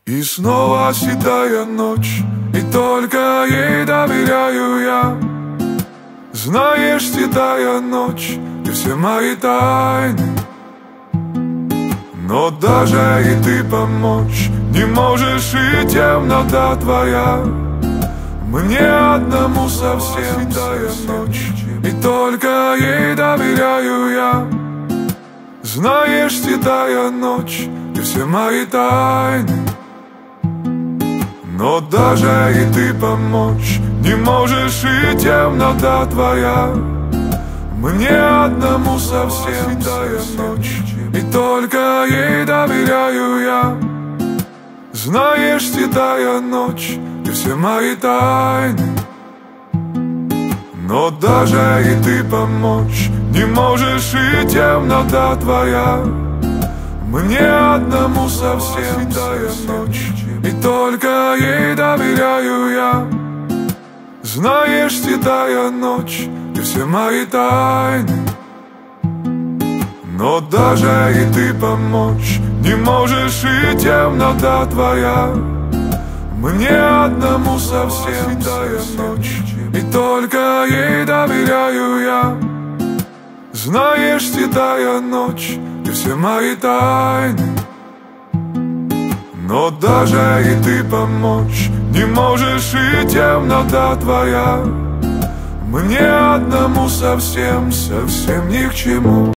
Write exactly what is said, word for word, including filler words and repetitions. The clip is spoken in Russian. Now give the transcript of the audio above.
И снова седая ночь, и только ей доверяю я. Знаешь, седая ночь, ты все мои тайны, но даже и ты помочь не можешь, и темнота твоя мне одному совсем седая ночь, и только ей доверяю я. Знаешь, седая ночь, ты все мои тайны, но даже и ты помочь не можешь, и темнота твоя мне одному совсем седая ночь, и только ей доверяю я. Знаешь, седая ночь, ты все мои тайны, но даже и ты помочь не можешь, и темнота твоя мне одному совсем седая ночь, и только ей доверяю я. Знаешь, седая ночь, ты все мои тайны, но даже и ты помочь не можешь, и темнота твоя мне одному совсем седая ночь, и только ей доверяю я. Знаешь, седая ночь, ты все мои тайны, но даже и ты помочь не можешь, и темнота твоя мне одному совсем, совсем ни к чему.